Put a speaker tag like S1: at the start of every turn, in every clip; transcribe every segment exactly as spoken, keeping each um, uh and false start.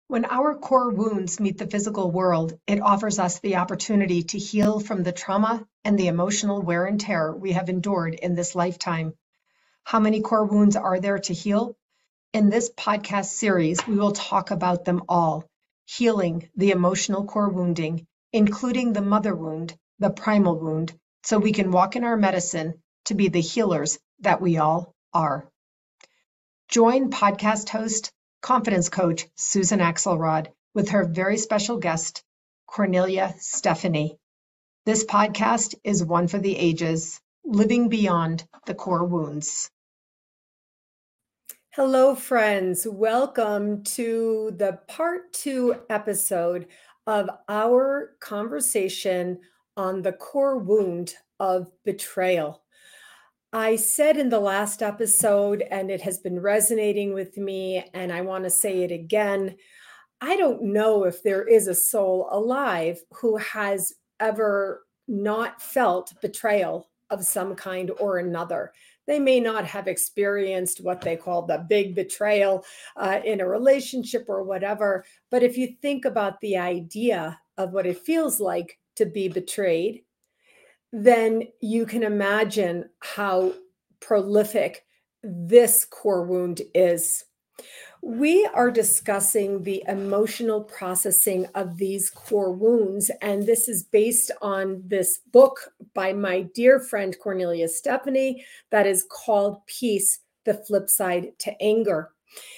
S1: When our core wounds meet the physical world, it offers us the opportunity to heal from the trauma and the emotional wear and tear we have endured in this lifetime. How many core wounds are there to heal? In this podcast series, we will talk about them all, healing the emotional core wounding, including the mother wound, the primal wound, so we can walk in our medicine to be the healers that we all are. Join podcast host, confidence coach Susan Axelrod with her very special guest, Cornelia Stephanie. This podcast is one for the ages, living beyond the core wounds.
S2: Hello, friends. Welcome to the part two episode of our conversation on the core wound of betrayal. I said in the last episode, and it has been resonating with me, and I want to say it again. I don't know if there is a soul alive who has ever not felt betrayal of some kind or another. They may not have experienced what they call the big betrayal uh, in a relationship or whatever. But if you think about the idea of what it feels like to be betrayed, then you can imagine how prolific this core wound is. We are discussing the emotional processing of these core wounds, and this is based on this book by my dear friend Cornelia Stephanie that is called Peace, the Flip Side to Anger.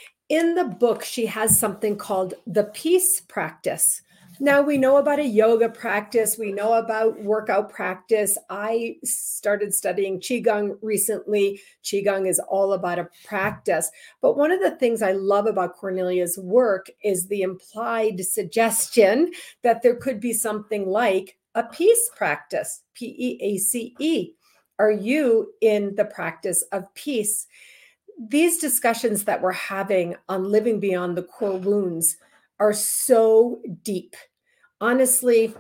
S2: In the book, she has something called the Peace Practice. Now, we know about a yoga practice. We know about workout practice. I started studying Qigong recently. Qigong is all about a practice. But one of the things I love about Cornelia's work is the implied suggestion that there could be something like a peace practice, P E A C E. Are you in the practice of peace? These discussions that we're having on living beyond the core wounds are so deep. Honestly,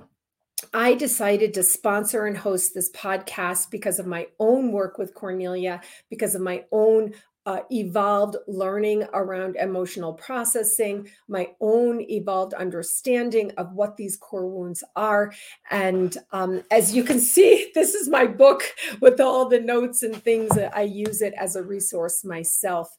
S2: I decided to sponsor and host this podcast because of my own work with Cornelia, because of my own uh, evolved learning around emotional processing, my own evolved understanding of what these core wounds are. And um, as you can see, this is my book with all the notes and things that I use it as a resource myself.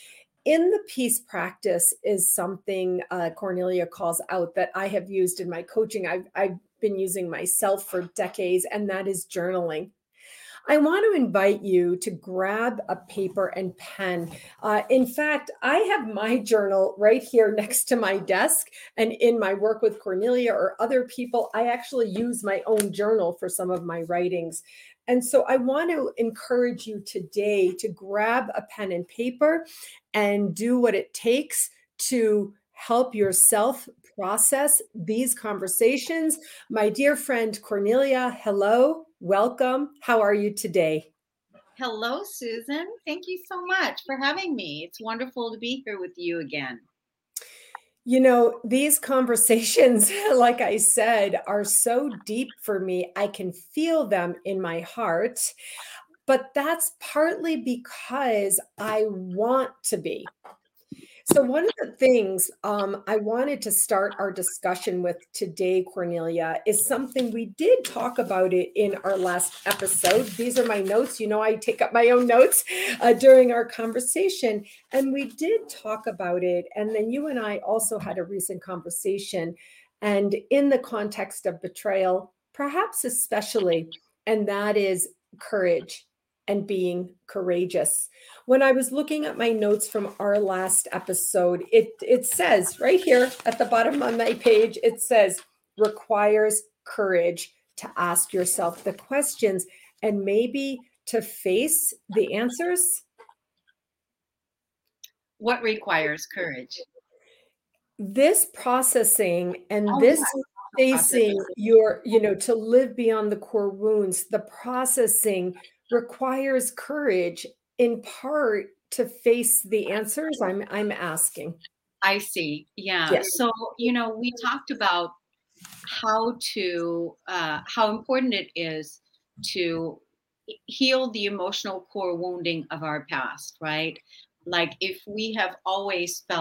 S2: In the peace practice is something uh, Cornelia calls out that I have used in my coaching. I've, I've been using myself for decades, and that is journaling. I want to invite you to grab a paper and pen. Uh, in fact, I have my journal right here next to my desk. And in my work with Cornelia or other people, I actually use my own journal for some of my writings. And so I want to encourage you today to grab a pen and paper and do what it takes to help yourself process these conversations. My dear friend Cornelia, hello, welcome. How are you today?
S3: Hello, Susan. Thank you so much for having me. It's wonderful to be here with you again.
S2: You know, these conversations, like I said, are so deep for me. I can feel them in my heart, but that's partly because I want to be. So one of the things um, I wanted to start our discussion with today, Cornelia, is something we did talk about it in our last episode. These are my notes. You know, I take up my own notes uh, during our conversation. And we did talk about it. And then you and I also had a recent conversation. And in the context of betrayal, perhaps especially, and that is courage and being courageous. When I was looking at my notes from our last episode, it, it says right here at the bottom of my page, it says, requires courage to ask yourself the questions and maybe to face the answers.
S3: What requires courage?
S2: This processing and
S3: Oh,
S2: this
S3: yeah.
S2: facing your, you know, to live beyond the core wounds, the processing requires courage in part to face the answers I'm I'm asking.
S3: I see. Yeah.
S2: Yes.
S3: So, you know, we talked about how to, uh, how important it is to heal the emotional core wounding of our past, right? Like if we have always felt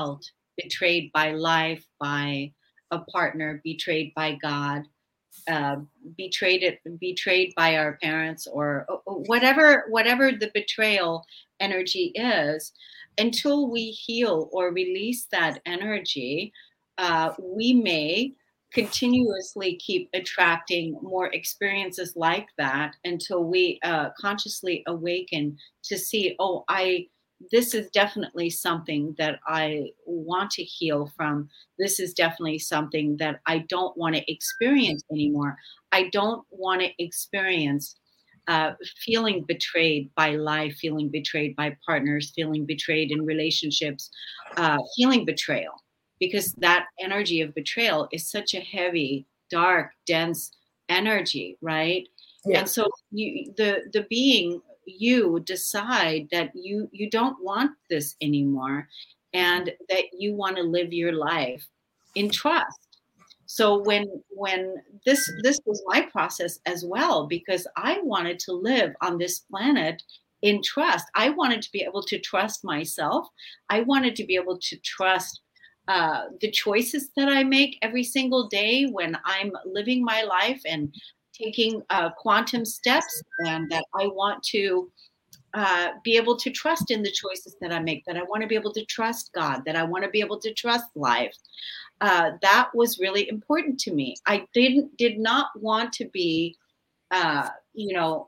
S3: betrayed by life, by a partner, betrayed by God, uh, betrayed it, betrayed by our parents, or uh, uh, whatever, whatever the betrayal energy is, until we heal or release that energy, uh, we may continuously keep attracting more experiences like that until we uh, consciously awaken to see, oh, I, this is definitely something that I want to heal from. This is definitely something that I don't want to experience anymore. I don't want to experience uh, feeling betrayed by life, feeling betrayed by partners, feeling betrayed in relationships, uh, feeling betrayal, because that energy of betrayal is such a heavy, dark, dense energy, right?
S2: Yeah.
S3: And so you, the the being, you decide that you you don't want this anymore, and that you want to live your life in trust. So when when this this was my process as well, because I wanted to live on this planet in trust. I wanted to be able to trust myself. I wanted to be able to trust uh, the choices that I make every single day when I'm living my life and taking uh, quantum steps, and that I want to uh, be able to trust in the choices that I make, that I want to be able to trust God, that I want to be able to trust life. Uh, that was really important to me. I didn't did not want to be, uh, you know,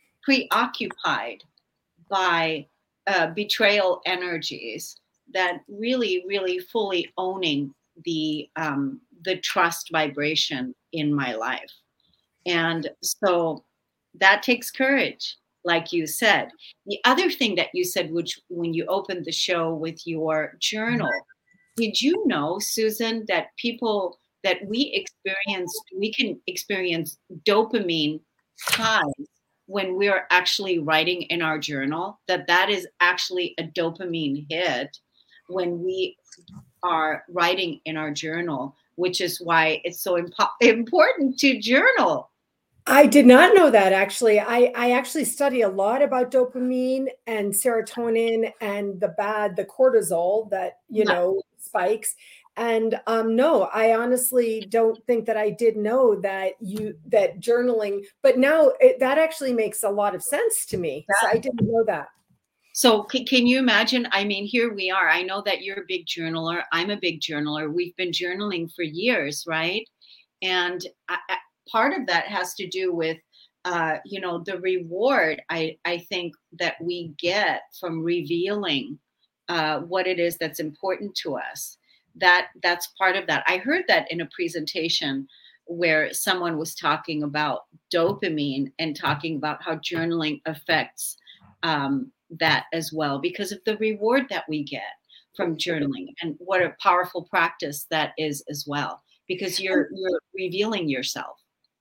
S3: preoccupied by uh, betrayal energies. That really, really fully owning the um, the trust vibration in my life. And so that takes courage, like you said. The other thing that you said, which when you opened the show with your journal, did you know, Susan, that people that we experience, we can experience dopamine highs when we're actually writing in our journal, that that is actually a dopamine hit when we are writing in our journal, which is why it's so impo- important to journal.
S2: I did not know that actually. I, I actually study a lot about dopamine and serotonin and the bad, the cortisol that, you
S3: Yeah.
S2: know, spikes. And um, no, I honestly don't think that I did know that you, that journaling, but now it, that actually makes a lot of sense to me. So I didn't know that.
S3: So can, can you imagine? I mean, here we are. I know that you're a big journaler. I'm a big journaler. We've been journaling for years, right? And I, I, part of that has to do with, uh, you know, the reward I, I think that we get from revealing uh, what it is that's important to us. That that's part of that. I heard that in a presentation where someone was talking about dopamine and talking about how journaling affects um, that as well, because of the reward that we get from journaling, and what a powerful practice that is as well, because you're you're revealing yourself.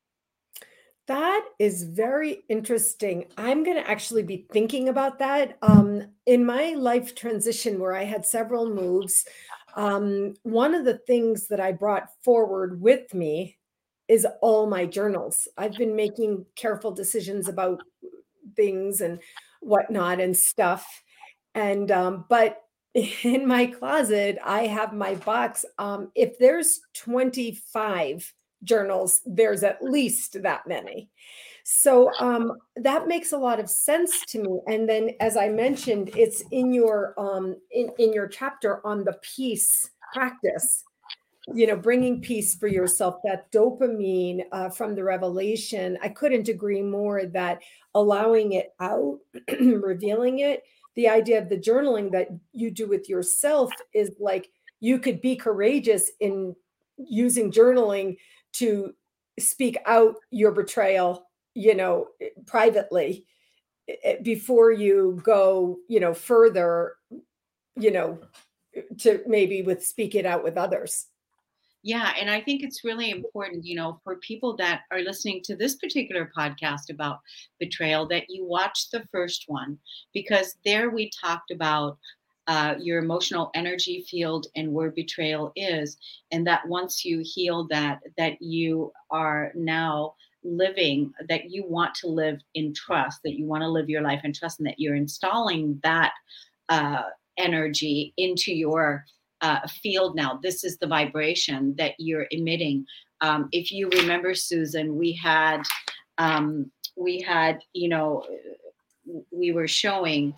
S2: That is very interesting. I'm going to actually be thinking about that. Um, in my life transition, where I had several moves, um, one of the things that I brought forward with me is all my journals. I've been making careful decisions about things and whatnot and stuff. And, um, but in my closet, I have my box. Um, if there's twenty-five journals, there's at least that many. So um, that makes a lot of sense to me. And then, as I mentioned, it's in your um, in in your chapter on the peace practice. You know, bringing peace for yourself, that dopamine uh, from the revelation. I couldn't agree more that allowing it out, revealing it, the idea of the journaling that you do with yourself is like you could be courageous in using journaling to speak out your betrayal, you know, privately eh, before you go, you know, further, you know, to maybe with speak it out with others.
S3: Yeah, and I think it's really important, you know, for people that are listening to this particular podcast about betrayal, that you watch the first one, because there we talked about uh, your emotional energy field and where betrayal is, and that once you heal that, that you are now living, that you want to live in trust, that you want to live your life in trust, and that you're installing that uh, energy into your uh, field now. This is the vibration that you're emitting. Um, if you remember, Susan, we had, um, we had, you know, we were showing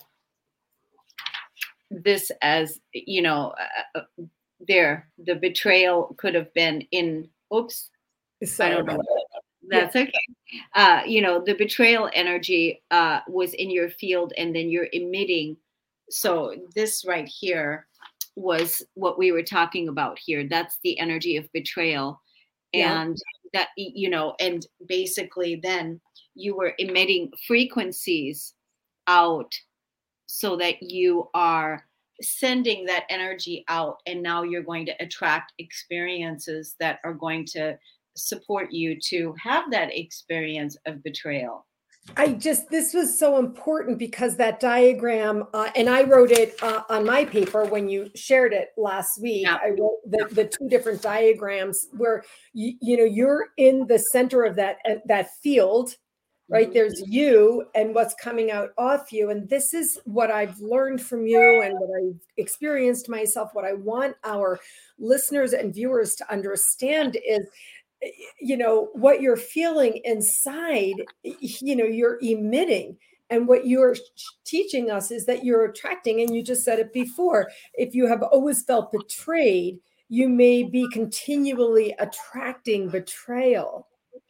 S3: this as, you know, uh, there, the betrayal could have been in, oops,
S2: Sorry
S3: I don't know.
S2: about
S3: That's
S2: Yeah.
S3: okay. Uh, you know, the betrayal energy uh, was in your field, and then you're emitting. So this right here was what we were talking about here. That's the energy of betrayal.
S2: Yeah.
S3: And that, you know, and basically then you were emitting frequencies out so that you are sending that energy out, and now you're going to attract experiences that are going to support you to have that experience of betrayal.
S2: I just, this was so important because that diagram, uh, and I wrote it uh, on my paper when you shared it last week.
S3: Yeah.
S2: I wrote the, the two different diagrams where, you, you know, you're in the center of that, uh, that field, right?
S3: Mhm.
S2: There's you and what's coming out off you. And this is what I've learned from you and what I've experienced myself. What I want our listeners and viewers to understand is, you know, what you're feeling inside, you know, you're emitting. And what you're teaching us is that you're attracting, and you just said it before, if you have always felt betrayed, you may be continually attracting betrayal.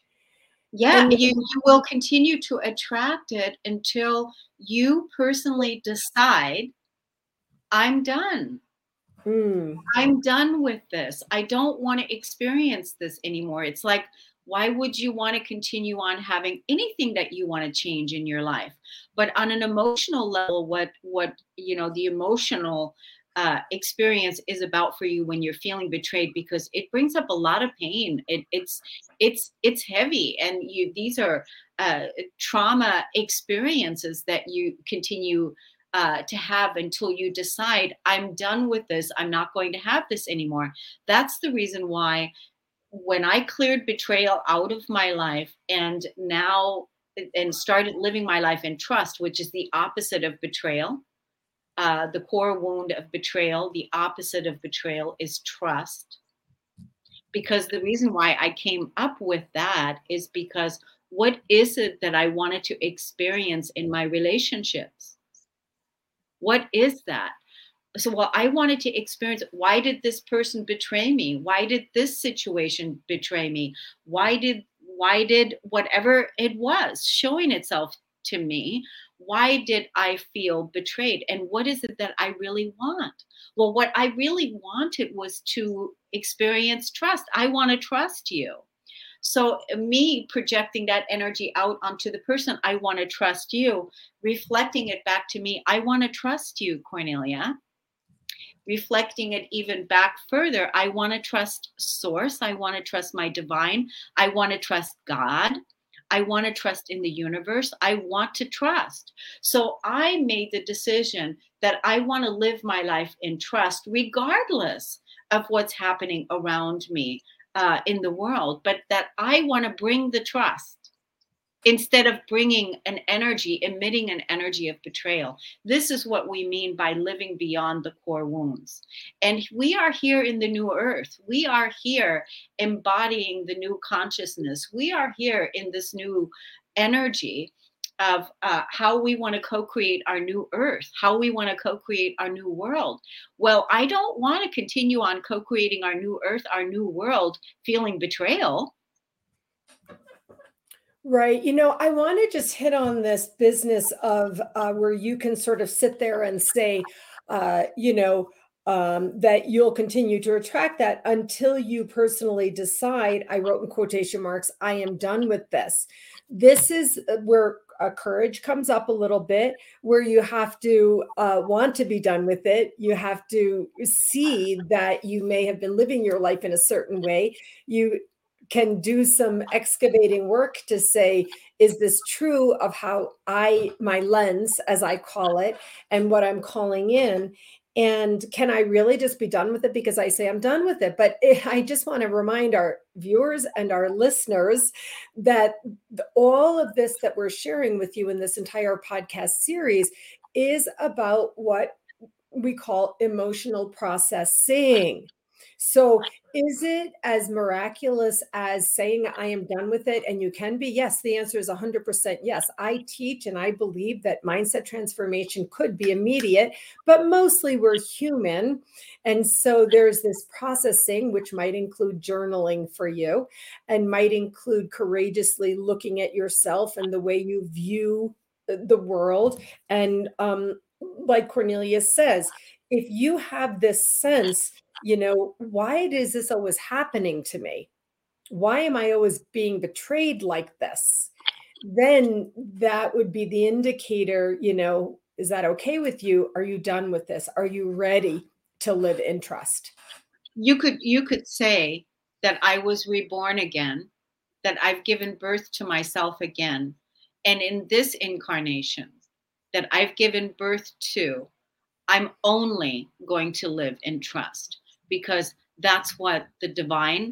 S3: Yeah,
S2: And
S3: you, you will continue to attract it until you personally decide, I'm done.
S2: mm,
S3: I'm done with this. I don't want to experience this anymore. It's like, why would you want to continue on having anything that you want to change in your life? But on an emotional level, what what you know, the emotional uh, experience is about for you when you're feeling betrayed, because it brings up a lot of pain. It, it's it's it's heavy, and you these are uh, trauma experiences that you continue uh, to have until you decide, I'm done with this. I'm not going to have this anymore. That's the reason why when I cleared betrayal out of my life, and now and started living my life in trust, which is the opposite of betrayal. Uh, the core wound of betrayal, the opposite of betrayal is trust. Because the reason why I came up with that is because what is it that I wanted to experience in my relationships? What is that? So, well, I wanted to experience, why did this person betray me? Why did this situation betray me? Why did why did whatever it was showing itself to me, why did I feel betrayed? And what is it that I really want? Well, what I really wanted was to experience trust. I want to trust you. So me projecting that energy out onto the person, I want to trust you, reflecting it back to me, I want to trust you, Cornelia. Reflecting it even back further, I want to trust source. I want to trust my divine. I want to trust God. I want to trust in the universe. I want to trust. So I made the decision that I want to live my life in trust, regardless of what's happening around me uh, in the world, but that I want to bring the trust instead of bringing an energy, emitting an energy of betrayal. This is what we mean by living beyond the core wounds. And we are here in the new earth. We are here embodying the new consciousness. We are here in this new energy of uh, how we want to co-create our new earth, how we want to co-create our new world. Well, I don't want to continue on co-creating our new earth, our new world, feeling betrayal.
S2: right. You know, I want to just hit on this business of uh, where you can sort of sit there and say, uh, you know, um, that you'll continue to attract that until you personally decide, I wrote in quotation marks, I am done with this. This is where uh, courage comes up a little bit, where you have to uh, want to be done with it. You have to see that you may have been living your life in a certain way. You can do some excavating work to say, is this true of how I, my lens, as I call it, and what I'm calling in? And can I really just be done with it because I say I'm done with it? But I just want to remind our viewers and our listeners that all of this that we're sharing with you in this entire podcast series is about what we call emotional processing. So is it as miraculous as saying I am done with it and you can be? Yes, the answer is one hundred percent yes. I teach and I believe that mindset transformation could be immediate, but mostly we're human. And so there's this processing, which might include journaling for you and might include courageously looking at yourself and the way you view the world. And um, like Cornelia says, if you have this sense, you know, why is this always happening to me? Why am I always being betrayed like this? Then that would be the indicator, you know, is that okay with you? Are you done with this? Are you ready to live in trust?
S3: You could you could say that I was reborn again, that I've given birth to myself again. And in this incarnation that I've given birth to, I'm only going to live in trust, because that's what the divine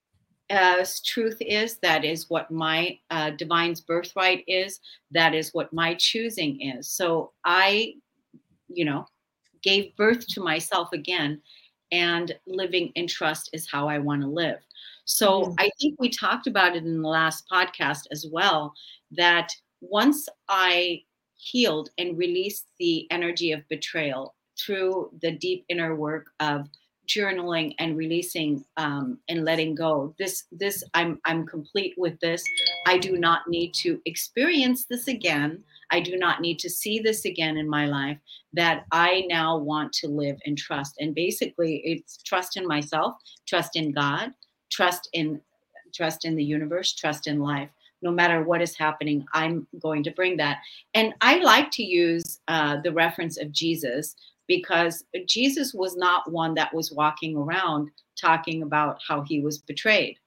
S3: uh, truth is. That is what my uh, divine's birthright is. That is what my choosing is. So I, you know, gave birth to myself again, and living in trust is how I want to live. So
S2: Mm.
S3: I think we talked about it in the last podcast as well, that once I healed and released the energy of betrayal through the deep inner work of journaling and releasing um, and letting go, this this I'm I'm complete with this. I do not need to experience this again. I do not need to see this again in my life. That I now want to live in trust. And basically it's trust in myself, trust in God, trust in trust in the universe, trust in life. No matter what is happening, I'm going to bring that. And I like to use uh, the reference of Jesus, because Jesus was not one that was walking around talking about how he was betrayed.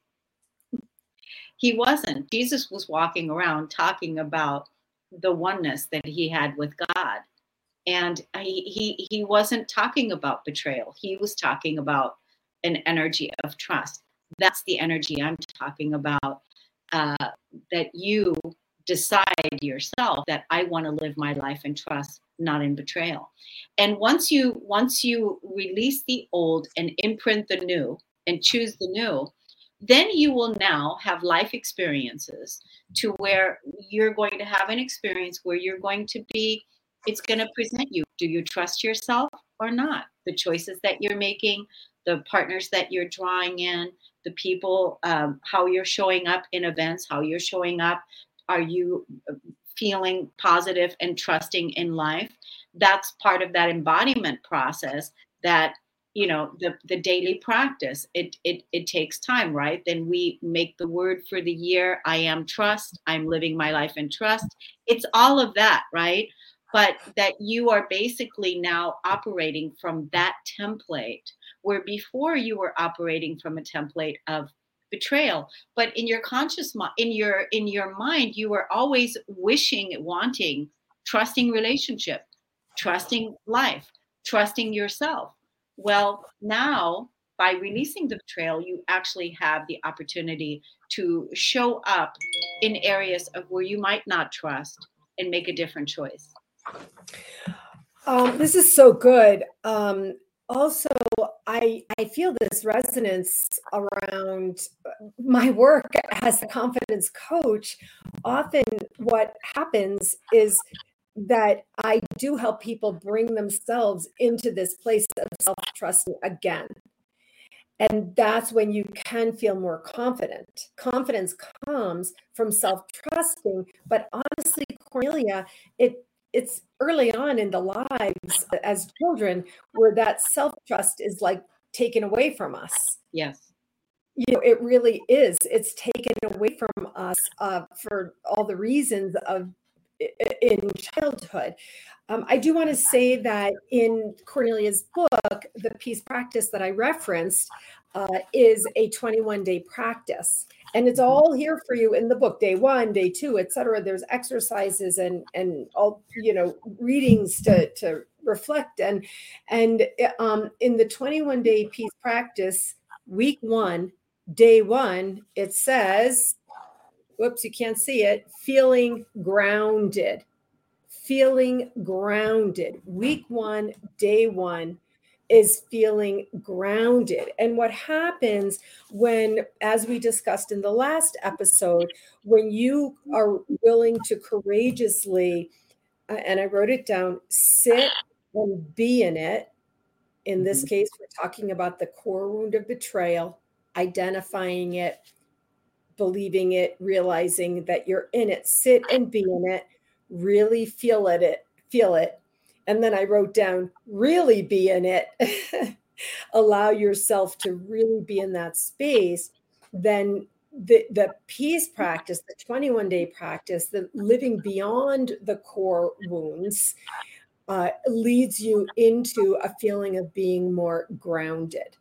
S3: He wasn't. Jesus was walking around talking about the oneness that he had with God. And he, he he wasn't talking about betrayal. He was talking about an energy of trust. That's the energy I'm talking about. Uh, that you decide yourself that I want to live my life in trust, not in betrayal. And once you once you release the old and imprint the new and choose the new, then you will now have life experiences to where you're going to have an experience where you're going to be, it's going to present you. Do you trust yourself or not? The choices that you're making, the partners that you're drawing in, the people, um, how you're showing up in events, how you're showing up. Are you feeling positive and trusting in life? That's part of that embodiment process that, you know, the, the daily practice. It, it, it takes time, right? Then we make the word for the year, I am trust. I'm living my life in trust. It's all of that, right? But that you are basically now operating from that template, where before you were operating from a template of betrayal. But in your conscious mind, in your in your mind, you were always wishing, wanting, trusting relationship, trusting life, trusting yourself. Well, now by releasing the betrayal, you actually have the opportunity to show up in areas of where you might not trust and make a different choice.
S2: Um, this is so good. Um, also, I I feel this resonance around my work as a confidence coach. Often, what happens is that I do help people bring themselves into this place of self-trust again. And that's when you can feel more confident. Confidence comes from self-trusting, but honestly, Cornelia, it it's early on in the lives as children where that self-trust is like taken away from us.
S3: Yes.
S2: You know, it really is. It's taken away from us uh, for all the reasons of in childhood. Um, I do want to say that in Cornelia's book, the peace practice that I referenced uh, is a twenty-one day practice. And it's all here for you in the book, day one, day two, et cetera. There's exercises and, and all, you know, readings to, to reflect. And, and um, in the twenty-one day peace practice, week one, day one, it says, whoops, you can't see it, feeling grounded. feeling grounded. Week one, day one is feeling grounded. And what happens when, as we discussed in the last episode, when you are willing to courageously, uh, and I wrote it down, sit and be in it. In this
S3: Mhm.
S2: case, we're talking about the core wound of betrayal, identifying it, believing it, realizing that you're in it, sit and be in it, really feel it, it feel it. And then I wrote down, really be in it. Allow yourself to really be in that space. Then the, the peace practice, the twenty-one day practice, the living beyond the core wounds, uh, leads you into a feeling of being more grounded.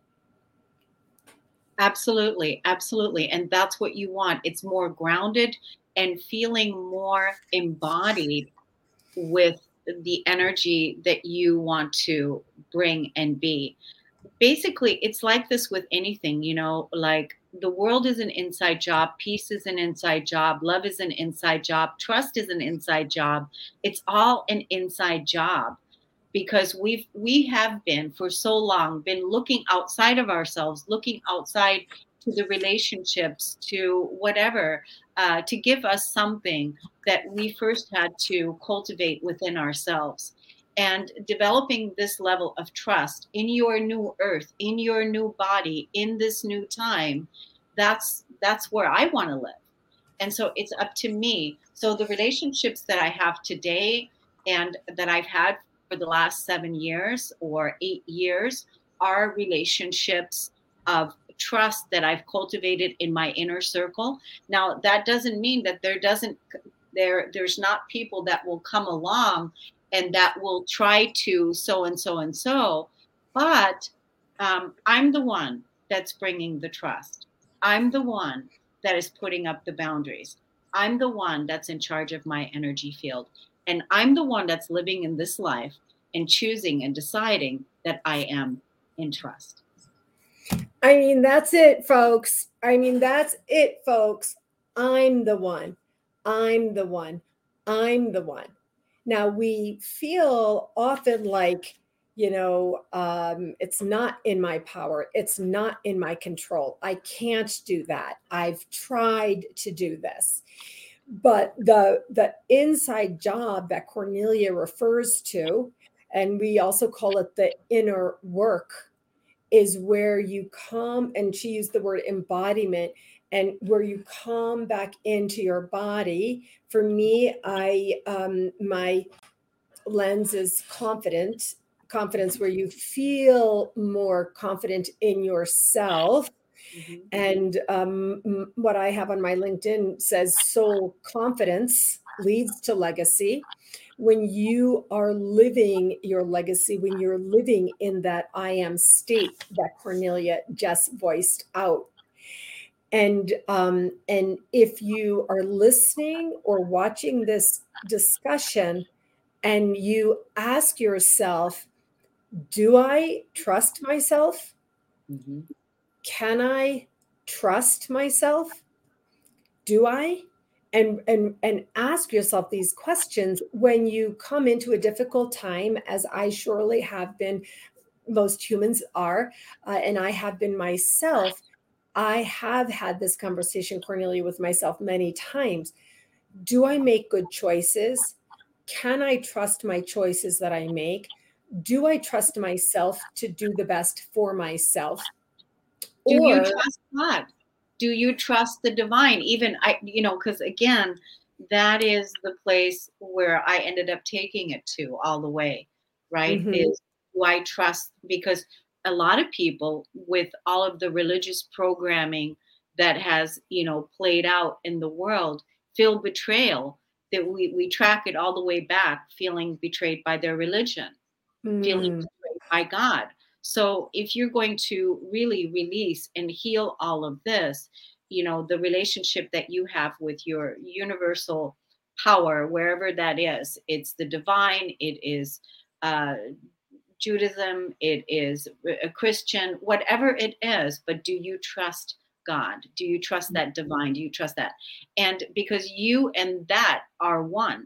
S3: Absolutely, absolutely. And that's what you want. It's more grounded and feeling more embodied with the energy that you want to bring and be. Basically, it's like this with anything, you know, like the world is an inside job, peace is an inside job, love is an inside job, trust is an inside job. It's all an inside job because we've we have been for so long been looking outside of ourselves, looking outside to the relationships, to whatever, uh, to give us something that we first had to cultivate within ourselves. And developing this level of trust in your new earth, in your new body, in this new time, that's that's where I want to live. And so it's up to me. So the relationships that I have today and that I've had for the last seven years or eight years are relationships of trust that I've cultivated in my inner circle. Now, that doesn't mean that there doesn't there there's not people that will come along and that will try to so and so and so, but um, I'm the one that's bringing the trust. I'm the one that is putting up the boundaries. I'm the one that's in charge of my energy field. And I'm the one that's living in this life and choosing and deciding that I am in trust.
S2: I mean, that's it, folks. I mean, that's it, folks. I'm the one. I'm the one. I'm the one. Now, we feel often like, you know, um, it's not in my power. It's not in my control. I can't do that. I've tried to do this. But the the inside job that Cornelia refers to, and we also call it the inner work, is where you come, and she used the word embodiment, and where you come back into your body. For me, I um, my lens is confident, confidence, where you feel more confident in yourself.
S3: Mm-hmm.
S2: And um, what I have on my LinkedIn says soul confidence leads to legacy. When you are living your legacy, when you're living in that I am state that Cornelia just voiced out. And um, and if you are listening or watching this discussion and you ask yourself, do I trust myself?
S3: Mm-hmm.
S2: Can I trust myself? Do I? And, and and ask yourself these questions when you come into a difficult time, as I surely have been, most humans are, uh, and I have been myself. I have had this conversation, Cornelia, with myself many times. Do I make good choices? Can I trust my choices that I make? Do I trust myself to do the best for myself?
S3: Do you
S2: Or
S3: trust God? Do you trust the divine? Even I, you know, because again, that is the place where I ended up taking it to all the way, right?
S2: Mhm.
S3: Is do I trust? Because a lot of people with all of the religious programming that has, you know, played out in the world feel betrayal, that we, we track it all the way back, feeling betrayed by their religion, feeling
S2: Mm.
S3: betrayed by God. So if you're going to really release and heal all of this, you know, the relationship that you have with your universal power, wherever that is, it's the divine, it is uh, Judaism, it is a Christian, whatever it is, but do you trust God? Do you trust that divine? Do you trust that? And because you and that are one,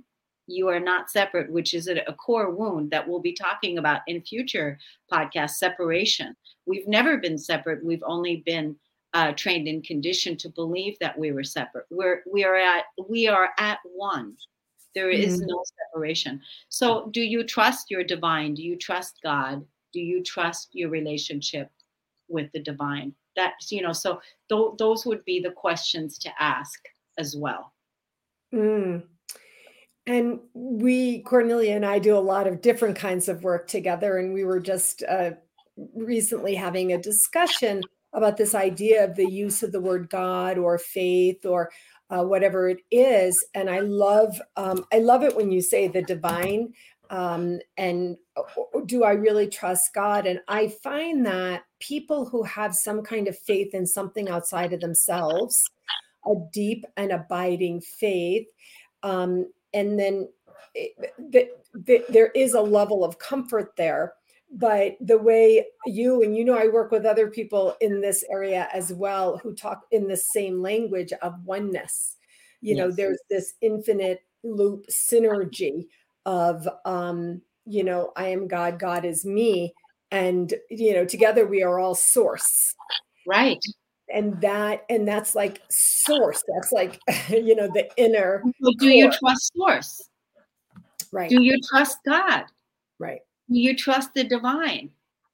S3: You are not separate, which is a, a core wound that we'll be talking about in future podcasts, separation. We've never been separate. We've only been uh, trained and conditioned to believe that we were separate. We're, we are at, we are at one. There is
S2: Mm.
S3: no separation. So do you trust your divine? Do you trust God? Do you trust your relationship with the divine? That's, you know, so th- those would be the questions to ask as well.
S2: Mm. And we, Cornelia and I, do a lot of different kinds of work together. And we were just uh, recently having a discussion about this idea of the use of the word God or faith or uh, whatever it is. And I love, um, I love it when you say the divine. Um, and uh, do I really trust God? And I find that people who have some kind of faith in something outside of themselves, a deep and abiding faith, um, and then it, the, the, there is a level of comfort there. But the way you, and you know, I work with other people in this area as well who talk in the same language of oneness. You know,
S3: Yes.
S2: there's this infinite loop synergy of, um, you know, I am God, God is me. And, you know, together we are all source.
S3: Right.
S2: And that, and that's like source. That's like, you know, the inner
S3: So do
S2: core.
S3: you trust source?
S2: Right.
S3: Do you trust God?
S2: Right.
S3: Do you trust the divine?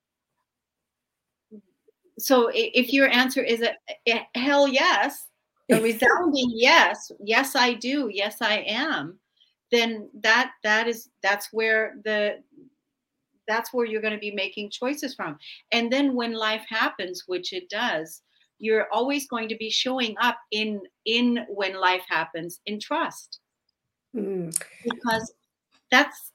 S3: So if your answer is a, a hell yes, a resounding yes, yes I do, yes I am, then that that is that's where the that's where you're going to be making choices from. And then when life happens, which it does, you're always going to be showing up in in when life happens in trust.
S2: Mm.
S3: Because that's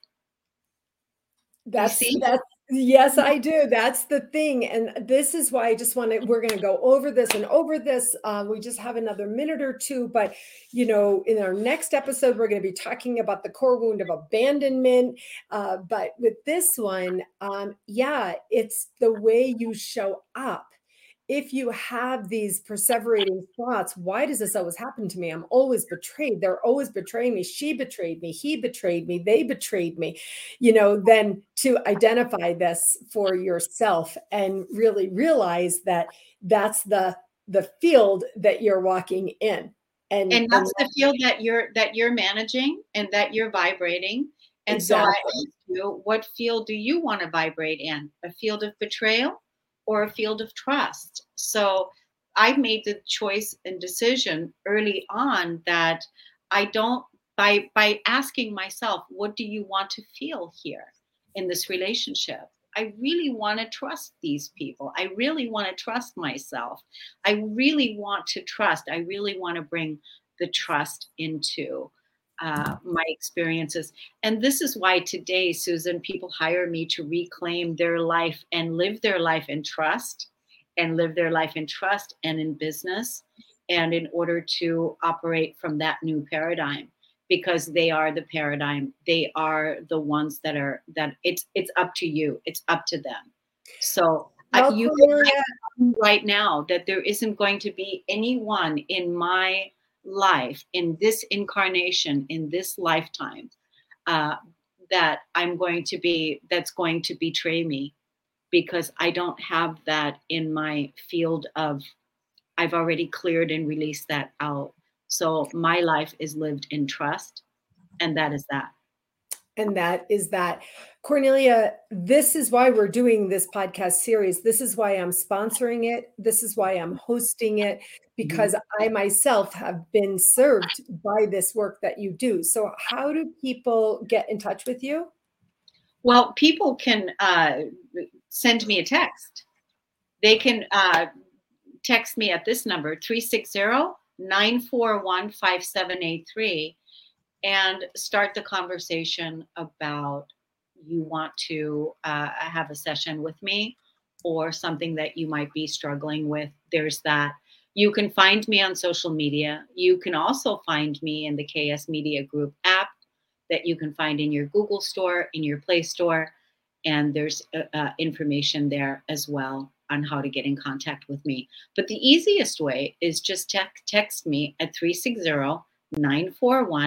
S3: you
S2: That's
S3: see?
S2: that's yes, I do. That's the thing. And this is why I just want to, we're going to go over this and over this. Um, we just have another minute or two, but you know, in our next episode, we're going to be talking about the core wound of abandonment. Uh, but with this one, um, yeah, it's the way you show up. If you have these perseverating thoughts, why does this always happen to me? I'm always betrayed. They're always betraying me. She betrayed me. He betrayed me. They betrayed me. You know, then to identify this for yourself and really realize that that's the the field that you're walking in. And,
S3: And
S2: and
S3: that's the field that you're that you're managing and that you're vibrating. And
S2: exactly.
S3: so I ask you, what field do you want to vibrate in? A field of betrayal or a field of trust? So I made the choice and decision early on that I don't by by asking myself, what do you want to feel here in this relationship? I really want to trust these people. I really want to trust myself. I really want to trust. I really want to bring the trust into uh, my experiences. And this is why today, Susan, people hire me to reclaim their life and live their life in trust and live their life in trust and in business. And in order to operate from that new paradigm, because they are the paradigm, they are the ones that are that it's it's up to you, it's up to them. So uh,
S2: Well,
S3: you
S2: Cornelia,
S3: can right now that there isn't going to be anyone in my life, in this incarnation, in this lifetime, uh, that I'm going to be that's going to betray me, because I don't have that in my field of, I've already cleared and released that out. So my life is lived in trust, and that is that.
S2: and that is that. Cornelia, this is why we're doing this podcast series. This is why I'm sponsoring it. This is why I'm hosting it, because I myself have been served by this work that you do. So how do people get in touch with you?
S3: Well, people can uh, send me a text. They can uh, text me at this number, three six zero, nine four one, five seven eight three, and start the conversation about you want to uh, have a session with me or something that you might be struggling with. There's that. You can find me on social media. You can also find me in the K S Media Group app that you can find in your Google store, in your Play Store. And there's uh, uh, information there as well on how to get in contact with me. But the easiest way is just te- text me at three six zero, nine four one,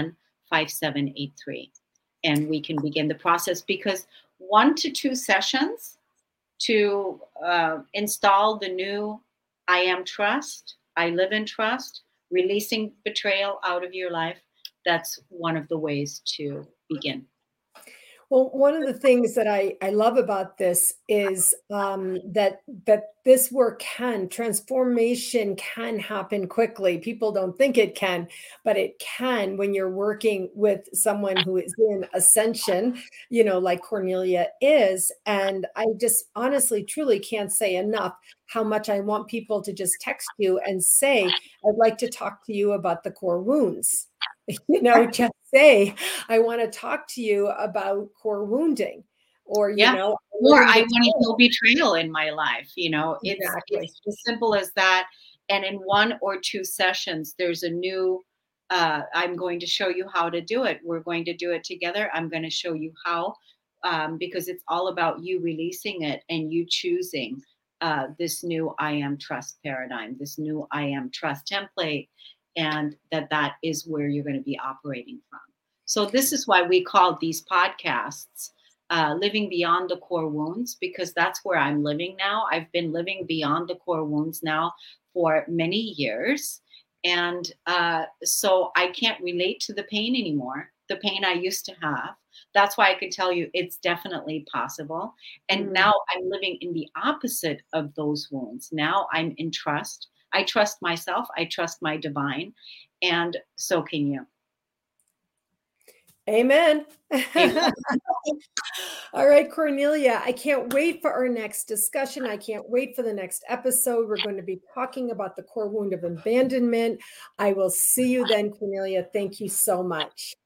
S3: five seven eight three. And we can begin the process, because one to two sessions to uh, install the new I am trust, I live in trust, releasing betrayal out of your life. That's one of the ways to begin.
S2: Well, one of the things that I, I love about this is um, that that this work can, transformation can happen quickly. People don't think it can, but it can when you're working with someone who is in ascension, you know, like Cornelia is. And I just honestly, truly can't say enough how much I want people to just text you and say, I'd like to talk to you about the core wounds. You know, just say, I want to talk to you about core wounding, or, you
S3: Yeah.
S2: know,
S3: Or I want to heal betrayal in my life. You know, it's,
S2: Exactly.
S3: it's as simple as that. And in one or two sessions, there's a new, uh, I'm going to show you how to do it. We're going to do it together. I'm going to show you how, um, because it's all about you releasing it and you choosing uh, this new I am trust paradigm, this new I am trust template, and that that is where you're going to be operating from. So this is why we call these podcasts uh, Living Beyond the Core Wounds, because that's where I'm living now. I've been living beyond the core wounds now for many years. And uh, so I can't relate to the pain anymore, the pain I used to have. That's why I could tell you it's definitely possible. And mm. now I'm living in the opposite of those wounds. Now I'm in trust. I trust myself. I trust my divine. And so can you.
S2: Amen. Amen. All right, Cornelia, I can't wait for our next discussion. I can't wait for the next episode. We're going to be talking about the core wound of abandonment. I will see you then, Cornelia. Thank you so much.